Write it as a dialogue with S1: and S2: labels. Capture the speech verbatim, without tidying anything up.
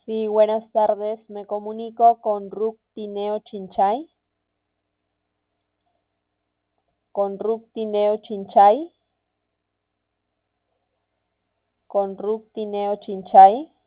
S1: Sí, buenas tardes. Me comunico con Ruk Tineo Chinchay. Con Ruk Tineo Chinchay. Con Ruk Tineo Chinchay.